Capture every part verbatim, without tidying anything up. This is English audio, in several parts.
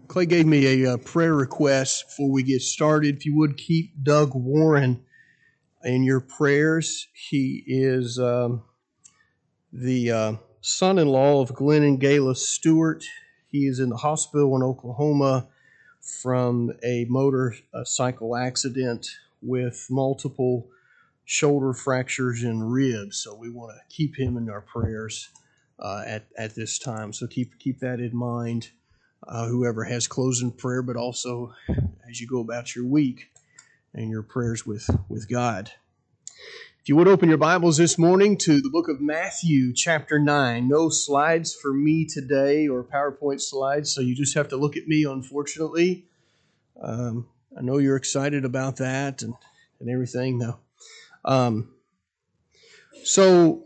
Clay gave me a, uh prayer request before we get started. If you would keep Doug Warren in your prayers. He is um, the uh, son-in-law of Glenn and Gayla Stewart. He is in the hospital in Oklahoma from a motorcycle accident with multiple shoulder fractures and ribs. So we want to keep him in our prayers uh, at, at this time. So keep keep that in mind. Uh, whoever has closing prayer, but also as you go about your week and your prayers with, with God. If you would open your Bibles this morning to the book of Matthew, chapter nine. No slides for me today or PowerPoint slides, so you just have to look at me, unfortunately. Um, I know you're excited about that and, and everything, though. Um, so,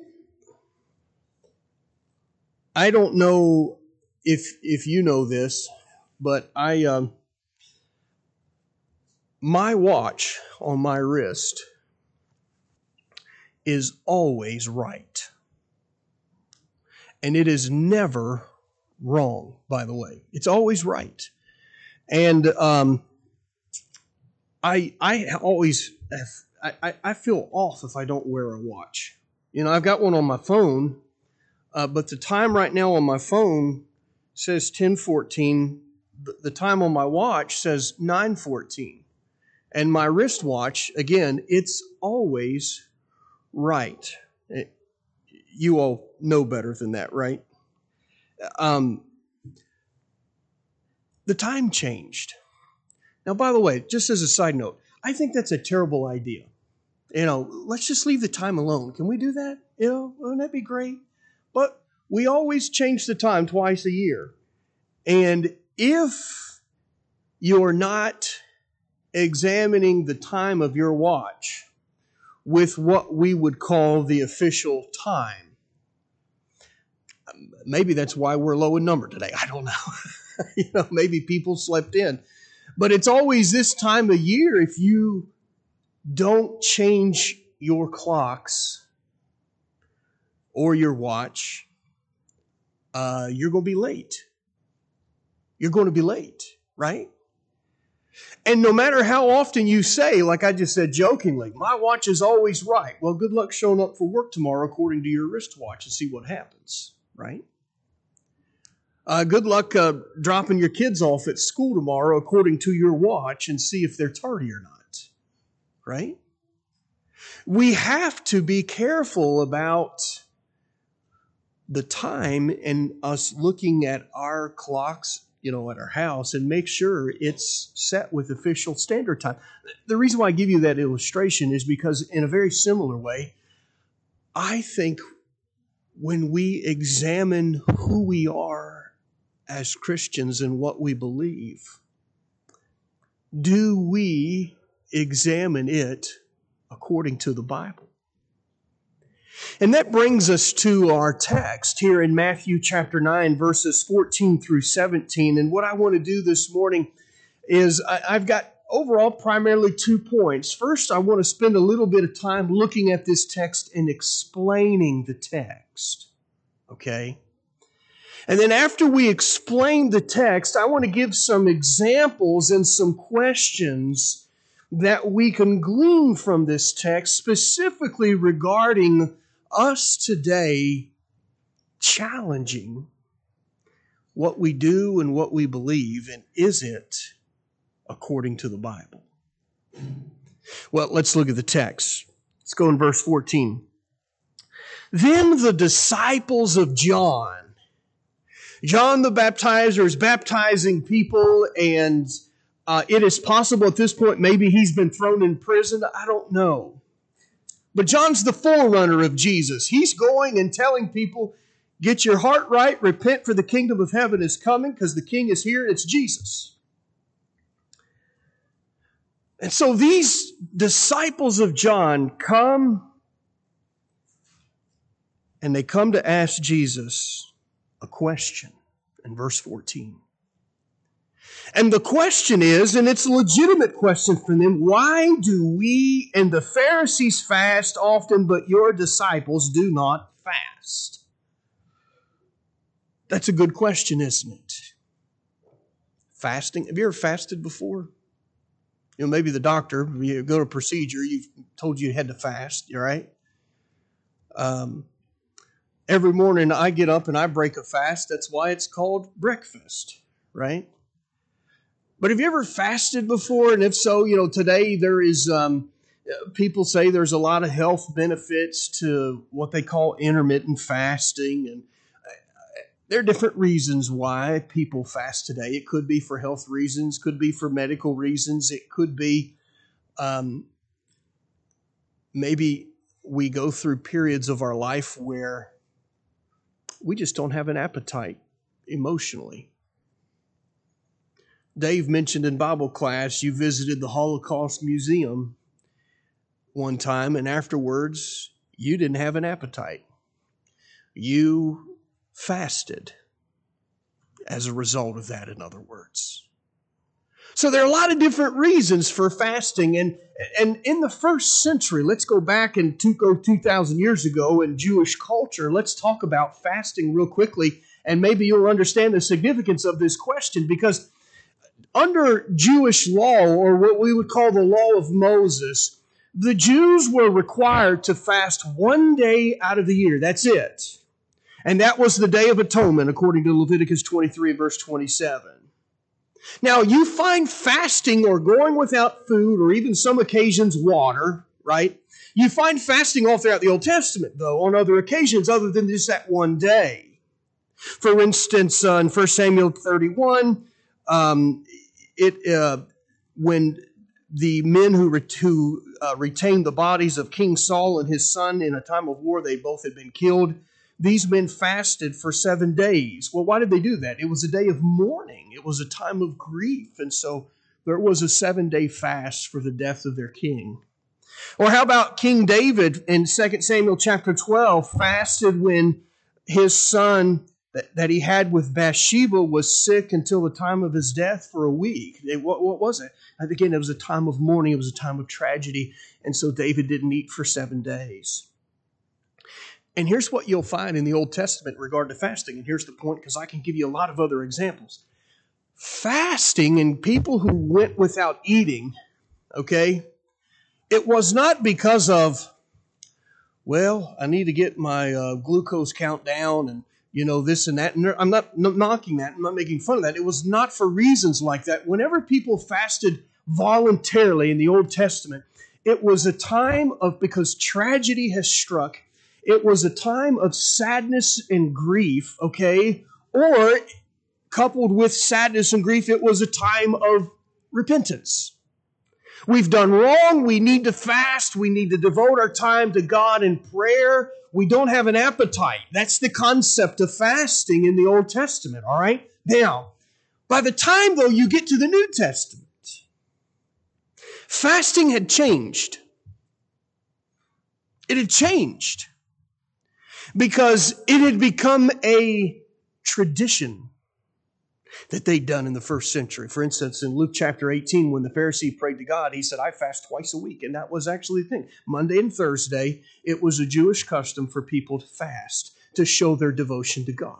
I don't know If if you know this, but I um, my watch on my wrist is always right, and it is never wrong. By the way, it's always right, and um, I I always I I feel off if I don't wear a watch. You know, I've got one on my phone, uh, but the time right now on my phone says ten fourteen. The time on my watch says nine fourteen. And my wristwatch, again, it's always right. It, you all know better than that, right? Um, the time changed. Now, by the way, just as a side note, I think that's a terrible idea. You know, let's just leave the time alone. Can we do that? You know, wouldn't that be great? But we always change the time twice a year. And if you're not examining the time of your watch with what we would call the official time, maybe that's why we're low in number today. I don't know. You know, maybe people slept in. But it's always this time of year, if you don't change your clocks or your watch, uh, you're going to be late. You're going to be late, right? And no matter how often you say, like I just said jokingly, my watch is always right. Well, good luck showing up for work tomorrow according to your wristwatch and see what happens, right? Uh, good luck uh, dropping your kids off at school tomorrow according to your watch and see if they're tardy or not, right? We have to be careful about the time and us looking at our clocks, you know, at our house and make sure it's set with official standard time. The reason why I give you that illustration is because in a very similar way, I think when we examine who we are as Christians and what we believe, do we examine it according to the Bible? And that brings us to our text here in Matthew chapter nine, verses fourteen through seventeen. And what I want to do this morning is I, I've got overall primarily two points. First, I want to spend a little bit of time looking at this text and explaining the text. Okay? And then after we explain the text, I want to give some examples and some questions that we can glean from this text, specifically regarding us today challenging what we do and what we believe, and is it according to the Bible? Well, let's look at the text. Let's go in verse fourteen. Then the disciples of John, John the Baptizer is baptizing people, and uh, it is possible at this point maybe he's been thrown in prison. I don't know. But John's the forerunner of Jesus. He's going and telling people, get your heart right, repent for the kingdom of heaven is coming because the king is here. It's Jesus. And so these disciples of John come and they come to ask Jesus a question in verse fourteen. And the question is, and it's a legitimate question for them, why do we and the Pharisees fast often, but your disciples do not fast? That's a good question, isn't it? Fasting. Have you ever fasted before? You know, maybe the doctor, you go to a procedure, you've told you you had to fast, you right? Um, every morning I get up and I break a fast. That's why it's called breakfast, right? But have you ever fasted before? And if so, you know, today there is, um, people say there's a lot of health benefits to what they call intermittent fasting. And there are different reasons why people fast today. It could be for health reasons, could be for medical reasons. It could be um, maybe we go through periods of our life where we just don't have an appetite emotionally. Dave mentioned in Bible class, you visited the Holocaust Museum one time, and afterwards, you didn't have an appetite. You fasted as a result of that, in other words. So there are a lot of different reasons for fasting, and, and in the first century, let's go back and go two thousand years ago in Jewish culture, let's talk about fasting real quickly, and maybe you'll understand the significance of this question, because under Jewish law, or what we would call the law of Moses, the Jews were required to fast one day out of the year. That's it. And that was the Day of Atonement, according to Leviticus twenty-three, verse twenty-seven. Now, you find fasting or going without food, or even some occasions water, right? You find fasting all throughout the Old Testament, though, on other occasions other than just that one day. For instance, uh, in First Samuel thirty-one, um, it uh, when the men who, ret- who uh, retained the bodies of King Saul and his son in a time of war, they both had been killed. These men fasted for seven days. Well, why did they do that? It was a day of mourning. It was a time of grief. And so there was a seven-day fast for the death of their king. Or how about King David in Second Samuel chapter twelve fasted when his son that, that he had with Bathsheba was sick until the time of his death for a week. It, what, what was it? And again, it was a time of mourning. It was a time of tragedy. And so David didn't eat for seven days. And here's what you'll find in the Old Testament in regard to fasting. And here's the point, because I can give you a lot of other examples. Fasting and people who went without eating, okay, it was not because of, well, I need to get my uh, glucose count down and, you know, this and that. And I'm not knocking that. I'm not making fun of that. It was not for reasons like that. Whenever people fasted voluntarily in the Old Testament, it was a time of, because tragedy has struck, it was a time of sadness and grief, okay? Or coupled with sadness and grief, it was a time of repentance. We've done wrong. We need to fast. We need to devote our time to God in prayer. We don't have an appetite. That's the concept of fasting in the Old Testament, all right? Now, by the time, though, you get to the New Testament, fasting had changed. It had changed because it had become a tradition that they'd done in the first century. For instance, in Luke chapter eighteen, when the Pharisee prayed to God, he said, I fast twice a week. And that was actually the thing. Monday and Thursday, it was a Jewish custom for people to fast to show their devotion to God.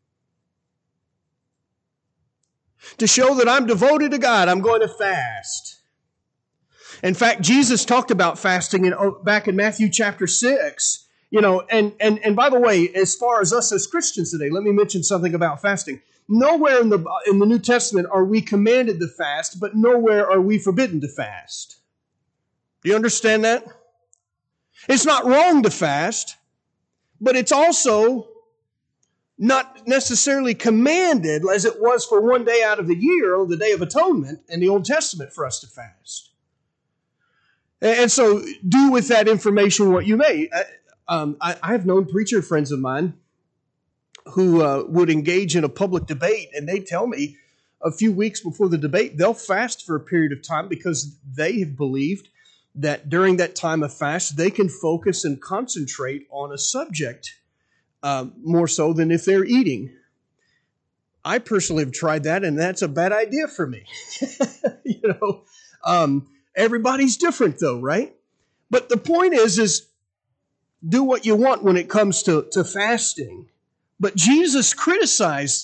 To show that I'm devoted to God, I'm going to fast. In fact, Jesus talked about fasting in, back in Matthew chapter six. You know, and, and, and by the way, as far as us as Christians today, let me mention something about fasting. Nowhere in the in the New Testament are we commanded to fast, but nowhere are we forbidden to fast. Do you understand that? It's not wrong to fast, but it's also not necessarily commanded as it was for one day out of the year, or the Day of Atonement in the Old Testament, for us to fast. And so do with that information what you may. Um, I, I've known preacher friends of mine who uh, would engage in a public debate, and they tell me a few weeks before the debate, they'll fast for a period of time because they have believed that during that time of fast, they can focus and concentrate on a subject uh, more so than if they're eating. I personally have tried that, and that's a bad idea for me. you know, um, everybody's different though, right? But the point is, is do what you want when it comes to, to fasting. But Jesus criticized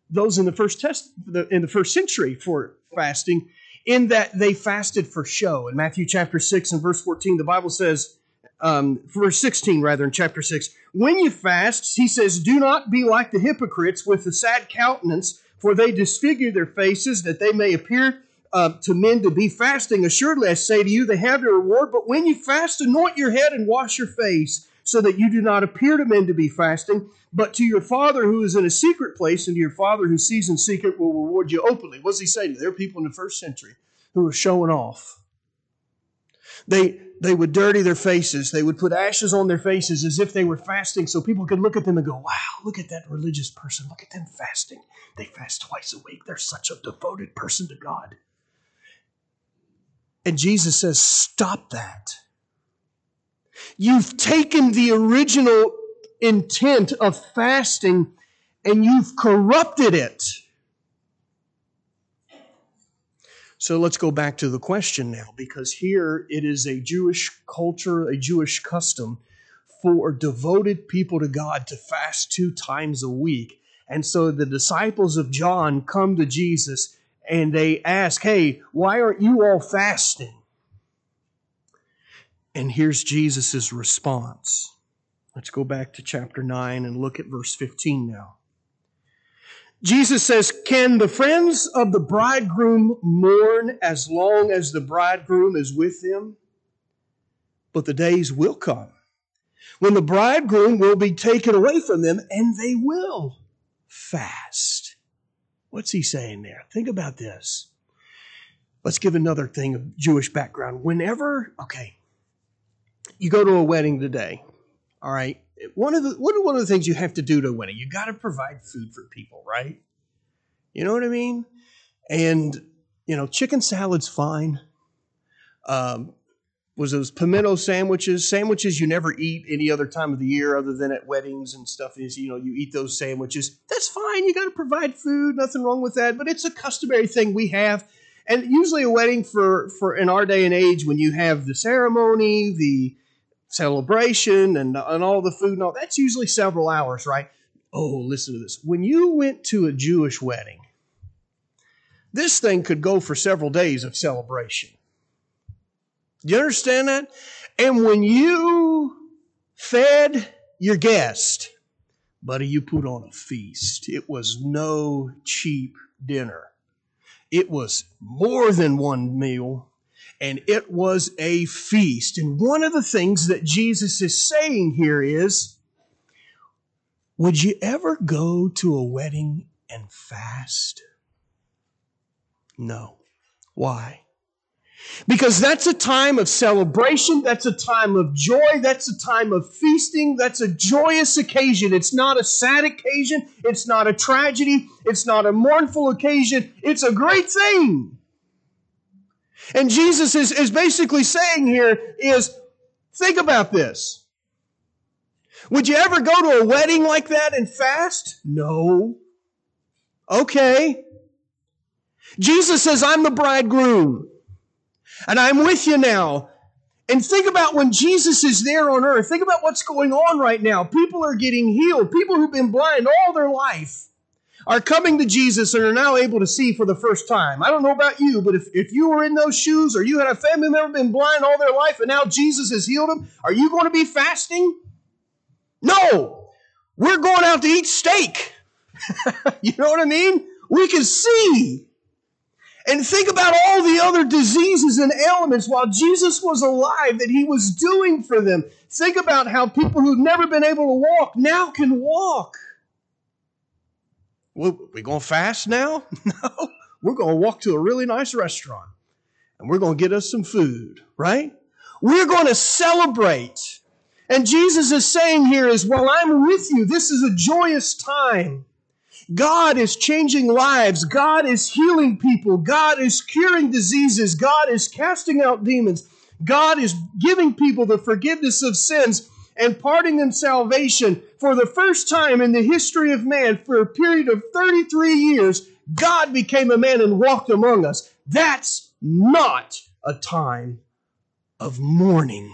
those in the first test in the first century for fasting, in that they fasted for show. In Matthew chapter six and verse fourteen, the Bible says, um, verse sixteen rather, in chapter six, when you fast, he says, do not be like the hypocrites with the sad countenance, for they disfigure their faces, that they may appear uh, to men to be fasting. Assuredly, I say to you, they have their reward. But when you fast, anoint your head and wash your face, so that you do not appear to men to be fasting, but to your Father who is in a secret place, and to your Father who sees in secret will reward you openly. What does he say to you? There are people in the first century who are showing off. They, they would dirty their faces. They would put ashes on their faces as if they were fasting, so people could look at them and go, wow, look at that religious person. Look at them fasting. They fast twice a week. They're such a devoted person to God. And Jesus says, stop that. You've taken the original intent of fasting and you've corrupted it. So let's go back to the question now, because here it is a Jewish culture, a Jewish custom for devoted people to God to fast two times a week. And so the disciples of John come to Jesus and they ask, hey, why aren't you all fasting? And here's Jesus' response. Let's go back to chapter nine and look at verse fifteen now. Jesus says, can the friends of the bridegroom mourn as long as the bridegroom is with them? But the days will come when the bridegroom will be taken away from them, and they will fast. What's he saying there? Think about this. Let's give another thing of Jewish background. Whenever, okay, you go to a wedding today, all right? One of the what are one of the things you have to do to a wedding? You got to provide food for people, right? You know what I mean? And you know, chicken salad's fine. Um, was those pimento sandwiches? Sandwiches you never eat any other time of the year other than at weddings and stuff. Is you know you eat those sandwiches. That's fine. You got to provide food. Nothing wrong with that. But it's a customary thing we have. And usually a wedding for for in our day and age, when you have the ceremony, the celebration, and, and all the food and all, that's usually several hours, right? Oh, listen to this. When you went to a Jewish wedding, this thing could go for several days of celebration. Do you understand that? And when you fed your guest, buddy, you put on a feast. It was no cheap dinner. It was more than one meal. And it was a feast. And one of the things that Jesus is saying here is, would you ever go to a wedding and fast? No. Why? Because that's a time of celebration. That's a time of joy. That's a time of feasting. That's a joyous occasion. It's not a sad occasion. It's not a tragedy. It's not a mournful occasion. It's a great thing. And Jesus is, is basically saying here is, think about this. Would you ever go to a wedding like that and fast? No. Okay. Jesus says, I'm the bridegroom, and I'm with you now. And think about when Jesus is there on earth. Think about what's going on right now. People are getting healed. People who've been blind all their life are coming to Jesus and are now able to see for the first time. I don't know about you, but if, if you were in those shoes, or you had a family member been blind all their life and now Jesus has healed them, are you going to be fasting? No. We're going out to eat steak. You know what I mean? We can see. And think about all the other diseases and ailments while Jesus was alive that he was doing for them. Think about how people who've never been able to walk now can walk. We're going to fast now? No. We're going to walk to a really nice restaurant and we're going to get us some food, right? We're going to celebrate. And Jesus is saying here is, well, I'm with you. This is a joyous time. God is changing lives. God is healing people. God is curing diseases. God is casting out demons. God is giving people the forgiveness of sins and parting them salvation. For the first time in the history of man, for a period of thirty-three years, God became a man and walked among us. That's not a time of mourning.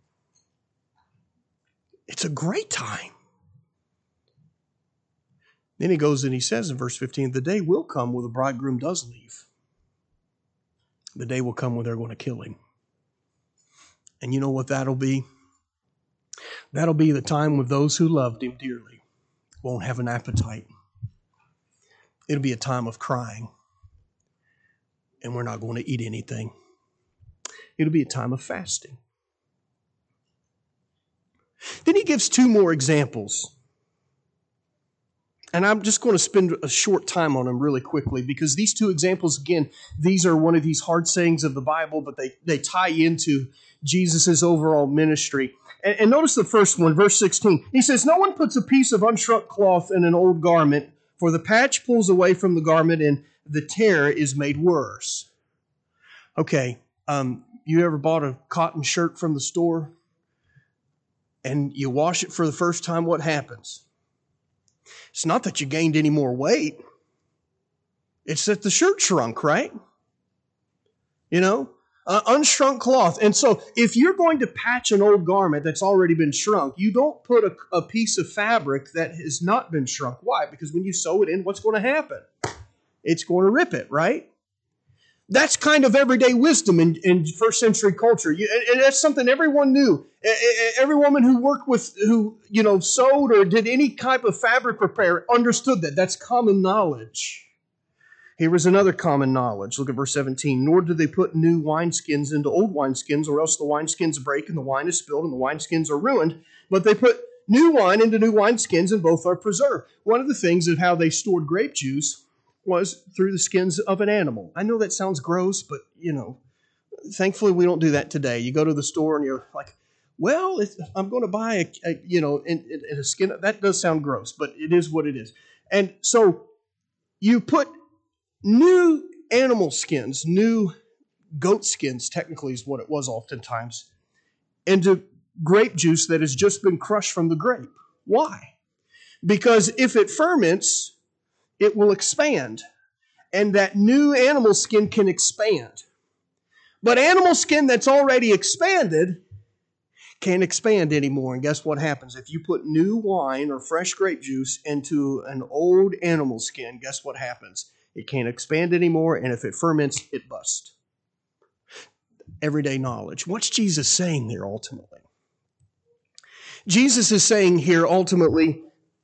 It's a great time. Then he goes and he says in verse fifteen, the day will come where the bridegroom does leave. The day will come when they're going to kill him. And you know what that'll be? That'll be the time when those who loved him dearly won't have an appetite. It'll be a time of crying. And we're not going to eat anything. It'll be a time of fasting. Then he gives two more examples. And I'm just going to spend a short time on them really quickly because these two examples, again, these are one of these hard sayings of the Bible, but they, they tie into Jesus' overall ministry. And, and notice the first one, verse sixteen. He says, no one puts a piece of unshrunk cloth in an old garment, for the patch pulls away from the garment and the tear is made worse. Okay, um, you ever bought a cotton shirt from the store and you wash it for the first time? What happens? It's not that you gained any more weight. It's that the shirt shrunk, right? You know, uh, unshrunk cloth. And so if you're going to patch an old garment that's already been shrunk, you don't put a, a piece of fabric that has not been shrunk. Why? Because when you sew it in, what's going to happen? It's going to rip it, right? That's kind of everyday wisdom in, in first century culture. You, and, and that's something everyone knew. Every woman who worked with, who, you know, sewed or did any type of fabric repair understood that. That's common knowledge. Here is another common knowledge. Look at verse seventeen. Nor do they put new wineskins into old wineskins, or else the wineskins break and the wine is spilled and the wineskins are ruined. But they put new wine into new wineskins and both are preserved. One of the things of how they stored grape juice was through the skins of an animal. I know that sounds gross, but, you know, thankfully we don't do that today. You go to the store and you're like, well, it's, I'm going to buy a, a you know, in, in a skin. That does sound gross, but it is what it is. And so you put new animal skins, new goat skins, technically is what it was oftentimes, into grape juice that has just been crushed from the grape. Why? Because if it ferments, it will expand. And that new animal skin can expand. But animal skin that's already expanded can't expand anymore. And guess what happens? If you put new wine or fresh grape juice into an old animal skin, guess what happens? It can't expand anymore, and if it ferments, it busts. Everyday knowledge. What's Jesus saying there ultimately? Jesus is saying here ultimately,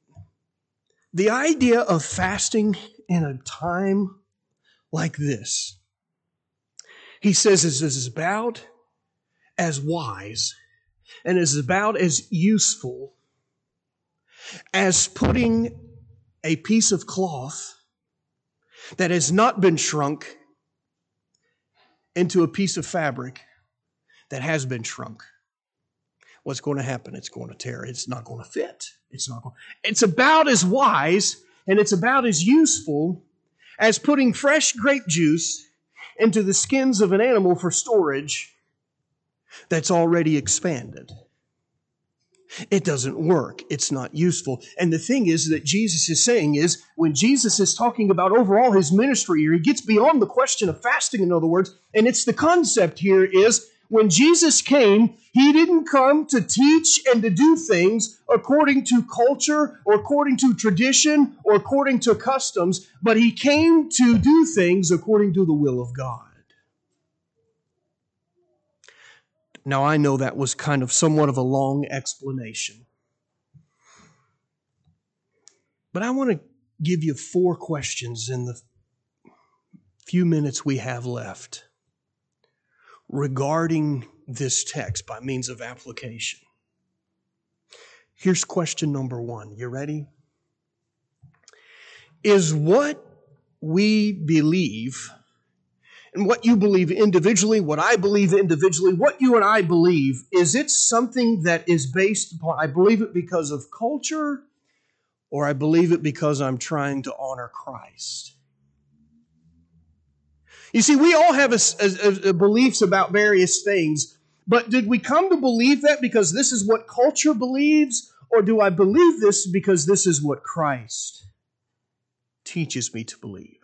the idea of fasting in a time like this, he says, is, is about as wise and is about as useful as putting a piece of cloth that has not been shrunk into a piece of fabric that has been shrunk. What's going to happen? It's going to tear. It's not going to fit. It's not going. It's about as wise and it's about as useful as putting fresh grape juice into the skins of an animal for storage that's already expanded. It doesn't work. It's not useful. And the thing is that Jesus is saying is, when Jesus is talking about overall his ministry, he gets beyond the question of fasting, in other words, and it's the concept here is, when Jesus came, he didn't come to teach and to do things according to culture or according to tradition or according to customs, but he came to do things according to the will of God. Now, I know that was kind of somewhat of a long explanation, but I want to give you four questions in the few minutes we have left regarding this text by means of application. Here's question number one. You ready? Is what we believe, and what you believe individually, what I believe individually, what you and I believe, is it something that is based upon, I believe it because of culture, or I believe it because I'm trying to honor Christ? You see, we all have a, a, a beliefs about various things, but did we come to believe that because this is what culture believes, or do I believe this because this is what Christ teaches me to believe?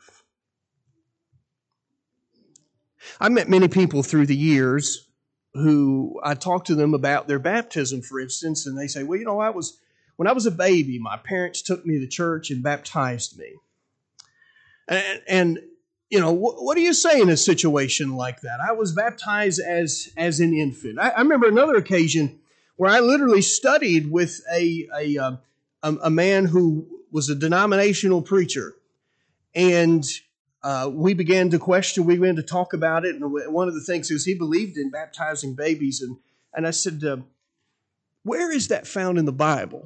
I met many people through the years who I talked to them about their baptism, for instance, and they say, well, you know, I was, when I was a baby, my parents took me to church and baptized me. And, and you know, what, what do you say in a situation like that? I was baptized as, as an infant. I, I remember another occasion where I literally studied with a, a, a, a man who was a denominational preacher. And uh, we began to question, we began to talk about it. And one of the things is he believed in baptizing babies. And, and I said, uh, where is that found in the Bible?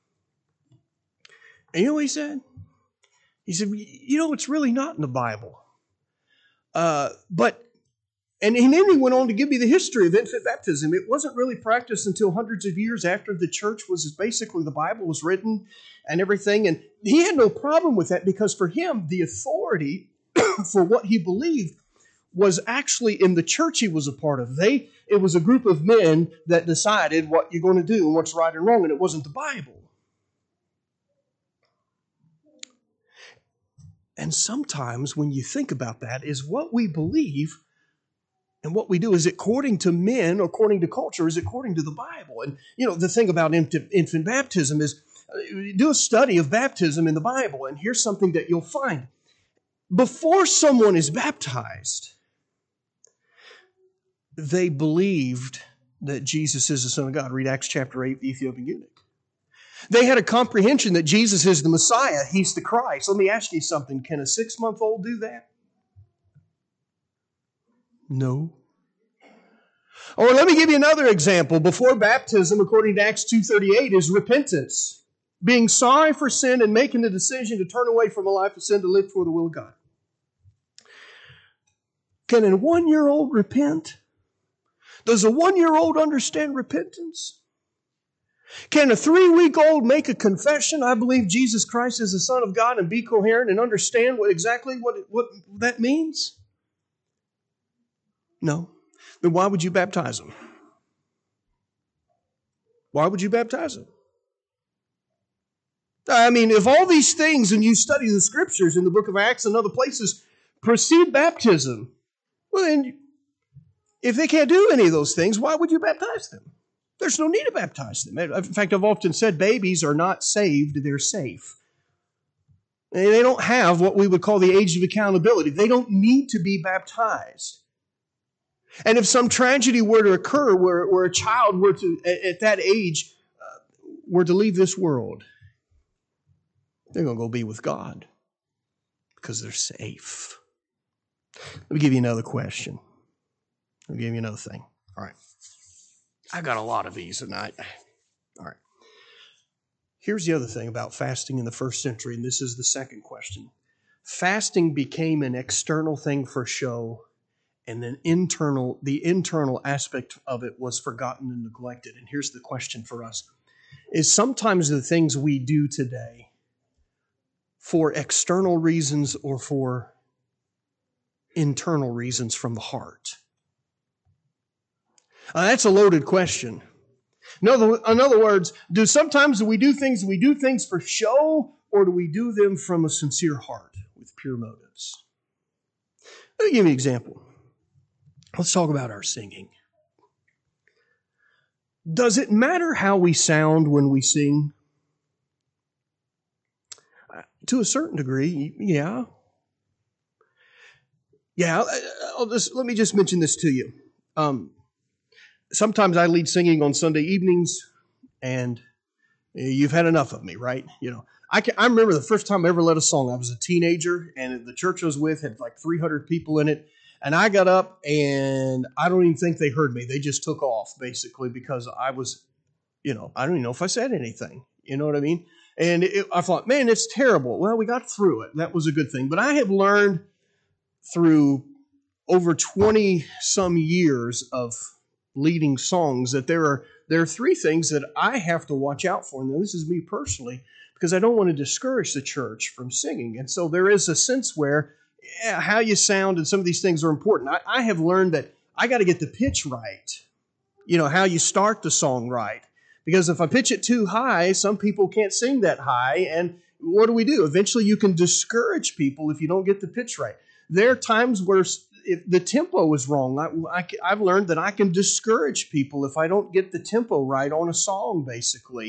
And you know what he said? He said, you know, it's really not in the Bible. Uh, but, and, and then he went on to give me the history of infant baptism. It wasn't really practiced until hundreds of years after the church was basically, the Bible was written and everything. And he had no problem with that because for him, the authority for what he believed was actually in the church he was a part of. They, it was a group of men that decided what you're going to do and what's right and wrong, and it wasn't the Bible. And sometimes when you think about that, is what we believe and what we do, is it according to men, or according to culture, is it according to the Bible? And, you know, the thing about infant baptism is, do a study of baptism in the Bible, and here's something that you'll find. Before someone is baptized, they believed that Jesus is the Son of God. Read Acts chapter eight, the Ethiopian eunuch. They had a comprehension that Jesus is the Messiah. He's the Christ. Let me ask you something. Can a six-month-old do that? No. Or let me give you another example. Before baptism, according to Acts two thirty-eight, is repentance. Being sorry for sin and making the decision to turn away from a life of sin to live for the will of God. Can a one-year-old repent? Does a one-year-old understand repentance? Can a three-week-old make a confession, I believe Jesus Christ is the Son of God, and be coherent and understand what exactly what, what that means? No. Then why would you baptize them? Why would you baptize them? I mean, if all these things, and you study the Scriptures in the book of Acts and other places, precede baptism, well then, if they can't do any of those things, why would you baptize them? There's no need to baptize them. In fact, I've often said babies are not saved, they're safe. They don't have what we would call the age of accountability. They don't need to be baptized. And if some tragedy were to occur where, where a child were to, at that age, uh, were to leave this world, they're going to go be with God because they're safe. Let me give you another question. Let me give you another thing. All right. I got a lot of these tonight. All right. Here's the other thing about fasting in the first century, and this is the second question. Fasting became an external thing for show, and then internal, the internal aspect of it was forgotten and neglected. And here's the question for us. Is sometimes the things we do today for external reasons or for internal reasons from the heart? Uh, that's a loaded question. In other, in other words, do sometimes we do things, we do things for show, or do we do them from a sincere heart with pure motives? Let me give you an example. Let's talk about our singing. Does it matter how we sound when we sing? Uh, to a certain degree, yeah. Yeah, I'll just, let me just mention this to you. Um, Sometimes I lead singing on Sunday evenings, and you've had enough of me, right? You know, I, can, I remember the first time I ever led a song. I was a teenager, and the church I was with had like three hundred people in it. And I got up, and I don't even think they heard me. They just took off, basically, because I was, you know, I don't even know if I said anything. You know what I mean? And it, I thought, man, it's terrible. Well, we got through it. That was a good thing. But I have learned through over twenty-some years of leading songs that there are there are three things that I have to watch out for. Now, this is me personally, because I don't want to discourage the church from singing. And so there is a sense where yeah, how you sound and some of these things are important. I, I have learned that I got to get the pitch right. You know, how you start the song right. Because if I pitch it too high, some people can't sing that high. And what do we do? Eventually you can discourage people if you don't get the pitch right. There are times where if the tempo is wrong. I, I, I've learned that I can discourage people if I don't get the tempo right on a song, basically.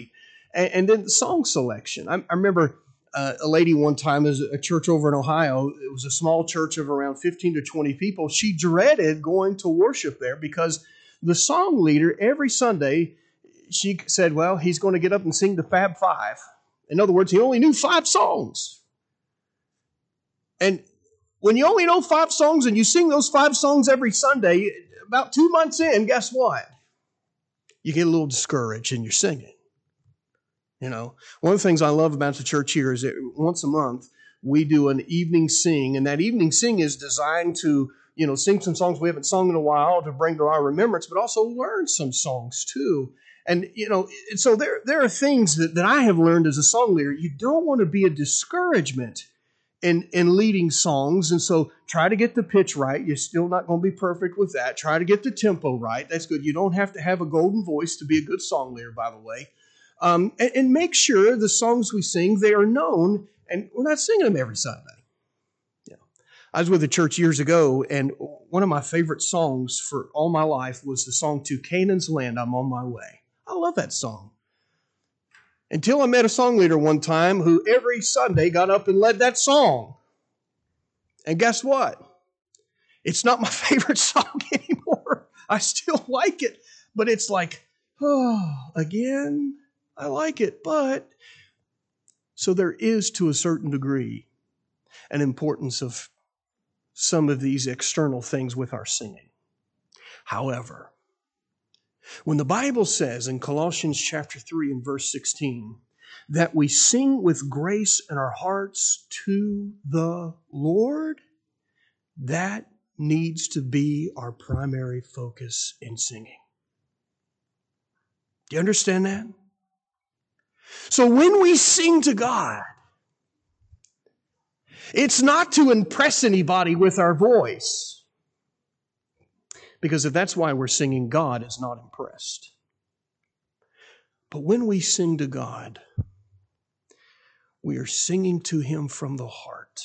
And, and then the song selection. I, I remember uh, a lady one time, as a church over in Ohio, it was a small church of around fifteen to twenty people. She dreaded going to worship there because the song leader every Sunday, she said, well, he's going to get up and sing the Fab Five. In other words, he only knew five songs. And when you only know five songs and you sing those five songs every Sunday, about two months in, guess what? You get a little discouraged in your singing. You know, one of the things I love about the church here is that once a month we do an evening sing, and that evening sing is designed to, you know, sing some songs we haven't sung in a while to bring to our remembrance, but also learn some songs too. And, you know, so there, there are things that, that I have learned as a song leader. You don't want to be a discouragement in, in leading songs. And so try to get the pitch right. You're still not going to be perfect with that. Try to get the tempo right. That's good. You don't have to have a golden voice to be a good song leader, by the way. Um, and, and make sure the songs we sing, they are known, and we're not singing them every Sunday. Yeah. I was with a church years ago, and one of my favorite songs for all my life was the song "To Canaan's Land, I'm on My Way." I love that song. Until I met a song leader one time who every Sunday got up and led that song. And guess what? It's not my favorite song anymore. I still like it, but it's like, oh, again? I like it, but... So there is, to a certain degree, an importance of some of these external things with our singing. However, when the Bible says in Colossians chapter three and verse sixteen that we sing with grace in our hearts to the Lord, that needs to be our primary focus in singing. Do you understand that? So when we sing to God, it's not to impress anybody with our voice. Because if that's why we're singing, God is not impressed. But when we sing to God, we are singing to Him from the heart.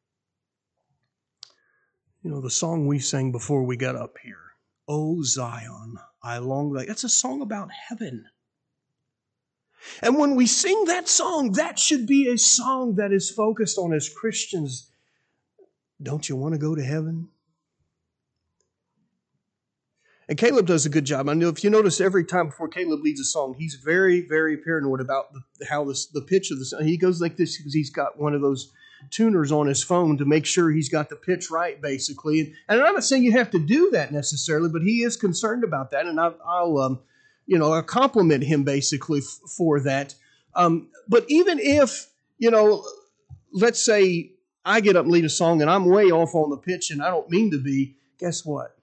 You know, the song we sang before we got up here, "O Zion, I long like," that's a song about heaven. And when we sing that song, that should be a song that is focused on, as Christians, don't you want to go to heaven? And Caleb does a good job. I know if you notice every time before Caleb leads a song, he's very, very paranoid about the, how this, the pitch of the song. He goes like this because he's got one of those tuners on his phone to make sure he's got the pitch right, basically. And I'm not saying you have to do that necessarily, but he is concerned about that. And I'll, I'll um, you know, I'll compliment him basically f- for that. Um, but even if, you know, let's say I get up and lead a song and I'm way off on the pitch and I don't mean to be, guess what?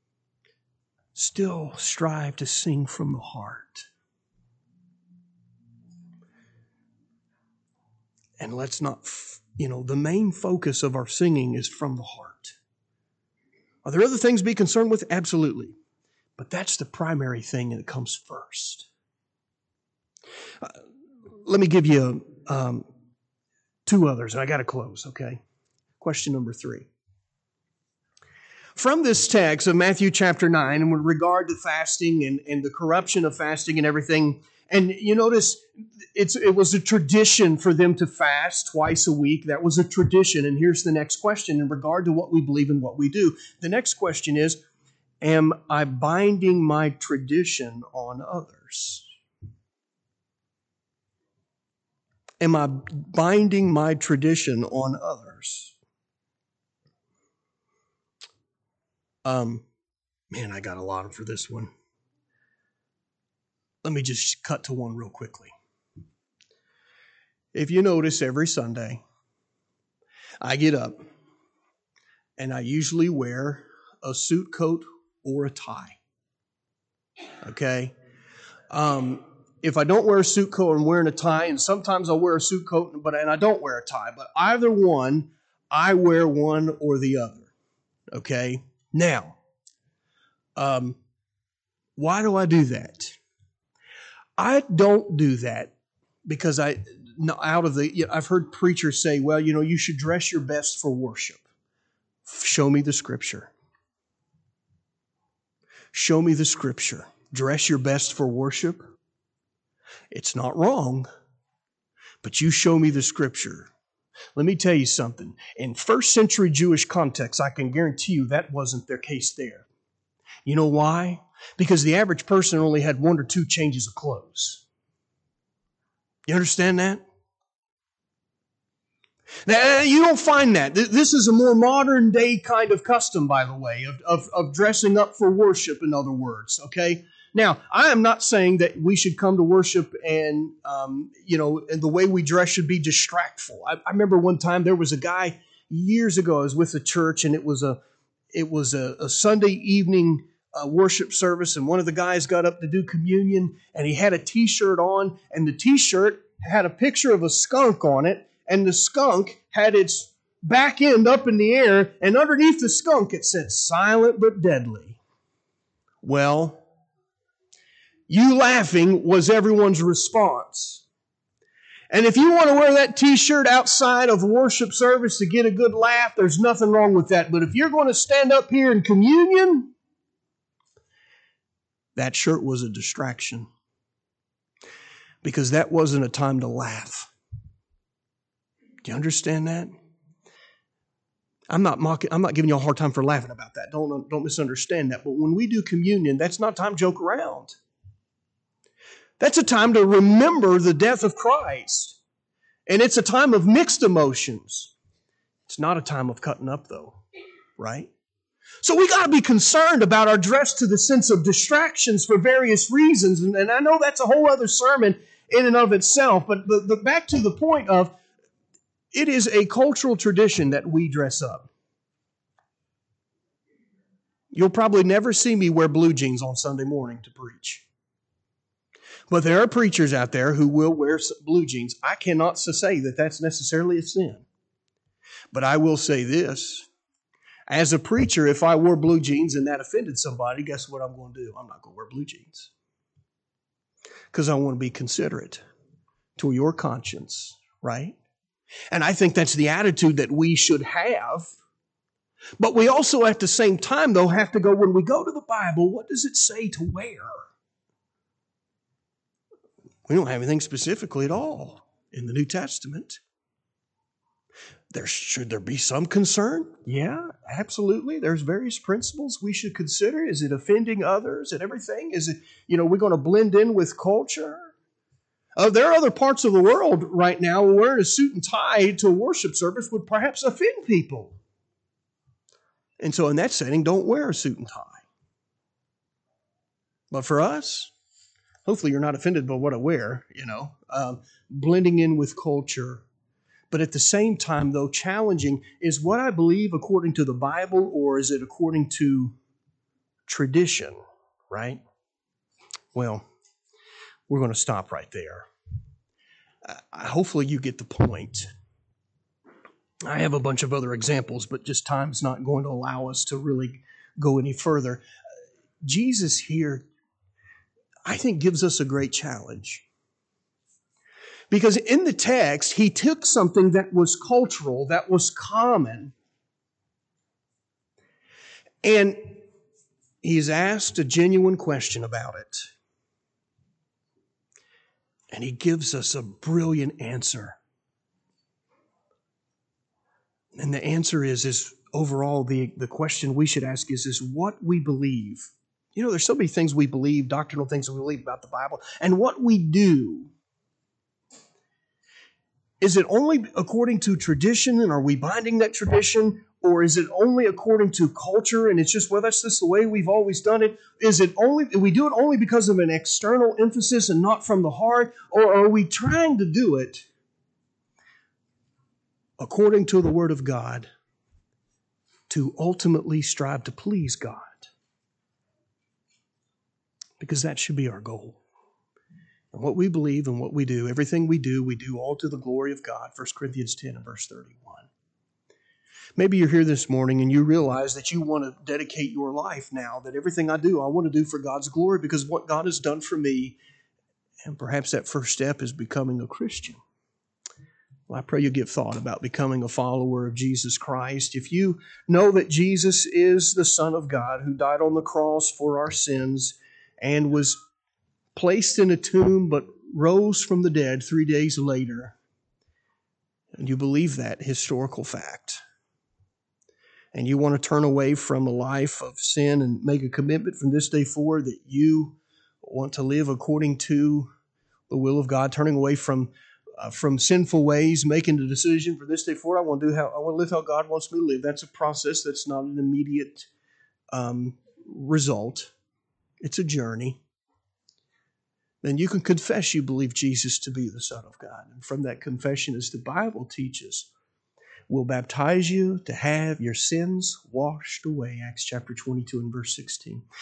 Still strive to sing from the heart. And let's not, you know, the main focus of our singing is from the heart. Are there other things to be concerned with? Absolutely. But that's the primary thing that comes first. Uh, let me give you um, two others, and I got to close, okay? Question number three. From this text of Matthew chapter nine, and with regard to fasting and, and the corruption of fasting and everything, and you notice it's, it was a tradition for them to fast twice a week. That was a tradition. And here's the next question in regard to what we believe and what we do. The next question is, am I binding my tradition on others? Am I binding my tradition on others? Um, man, I got a lot for this one. Let me just cut to one real quickly. If you notice, every Sunday, I get up and I usually wear a suit coat or a tie. Okay? Um, if I don't wear a suit coat, I'm wearing a tie, and sometimes I'll wear a suit coat, but and I don't wear a tie. But either one, I wear one or the other. Okay? Now, um, why do I do that? I don't do that because I, out of the, you know, I've heard preachers say, well, you know, you should dress your best for worship. Show me the scripture. Show me the scripture. Dress your best for worship. It's not wrong, but you show me the Scripture. Let me tell you something. In first century Jewish context, I can guarantee you that wasn't their case there. You know why? Because the average person only had one or two changes of clothes. You understand that? Now, you don't find that. This is a more modern day kind of custom, by the way, of, of, of dressing up for worship, in other words, okay? Now, I am not saying that we should come to worship and, um, you know, and the way we dress should be distractful. I, I remember one time there was a guy years ago, I was with a church, and it was a, it was a, a Sunday evening uh, worship service, and one of the guys got up to do communion, and he had a T-shirt on, and the T-shirt had a picture of a skunk on it, and the skunk had its back end up in the air, and underneath the skunk it said, "Silent but deadly." Well, you laughing was everyone's response. And if you want to wear that T-shirt outside of worship service to get a good laugh, there's nothing wrong with that. But if you're going to stand up here in communion, that shirt was a distraction. Because that wasn't a time to laugh. Do you understand that? I'm not mocking, I'm not giving you a hard time for laughing about that. Don't, don't misunderstand that. But when we do communion, that's not time to joke around. That's a time to remember the death of Christ. And it's a time of mixed emotions. It's not a time of cutting up, though, right? So we got to be concerned about our dress to the sense of distractions for various reasons. And, and I know that's a whole other sermon in and of itself. But the, the, back to the point of, it is a cultural tradition that we dress up. You'll probably never see me wear blue jeans on Sunday morning to preach. But there are preachers out there who will wear blue jeans. I cannot say that that's necessarily a sin. But I will say this. As a preacher, if I wore blue jeans and that offended somebody, guess what I'm going to do? I'm not going to wear blue jeans. Because I want to be considerate to your conscience, right? And I think that's the attitude that we should have. But we also at the same time, though, have to go, when we go to the Bible, what does it say to wear? We don't have anything specifically at all in the New Testament. There should there be some concern? Yeah, absolutely. There's various principles we should consider. Is it offending others and everything? Is it, you know, we're going to blend in with culture? Uh, there are other parts of the world right now where wearing a suit and tie to a worship service would perhaps offend people. And so in that setting, don't wear a suit and tie. But for us, hopefully you're not offended by what I wear, you know, um, blending in with culture. But at the same time, though, challenging, is what I believe according to the Bible, or is it according to tradition, right? Well, we're going to stop right there. Uh, hopefully you get the point. I have a bunch of other examples, but just time's not going to allow us to really go any further. Uh, Jesus here, I think, gives us a great challenge. Because in the text, he took something that was cultural, that was common, and he's asked a genuine question about it. And he gives us a brilliant answer. And the answer is, is overall, the, the question we should ask is, is what we believe. You know, there's so many things we believe, doctrinal things we believe about the Bible, and what we do. Is it only according to tradition, and are we binding that tradition? Or is it only according to culture, and it's just, well, that's just the way we've always done it? Is it only, do we do it only because of an external emphasis and not from the heart? Or are we trying to do it according to the Word of God to ultimately strive to please God? Because that should be our goal. And what we believe and what we do, everything we do, we do all to the glory of God. First Corinthians ten and verse thirty-one. Maybe you're here this morning and you realize that you want to dedicate your life now, that everything I do, I want to do for God's glory because of what God has done for me. And perhaps that first step is becoming a Christian. Well, I pray you give thought about becoming a follower of Jesus Christ. If you know that Jesus is the Son of God who died on the cross for our sins and was placed in a tomb but rose from the dead three days later, and you believe that historical fact, and you want to turn away from a life of sin and make a commitment from this day forward that you want to live according to the will of God, turning away from uh, from sinful ways, making the decision for this day forward, I want to do how I want to live how God wants me to live. That's a process. That's not an immediate um, result. It's a journey. Then you can confess you believe Jesus to be the Son of God. And from that confession, as the Bible teaches, will baptize you to have your sins washed away. Acts chapter twenty-two and verse sixteen.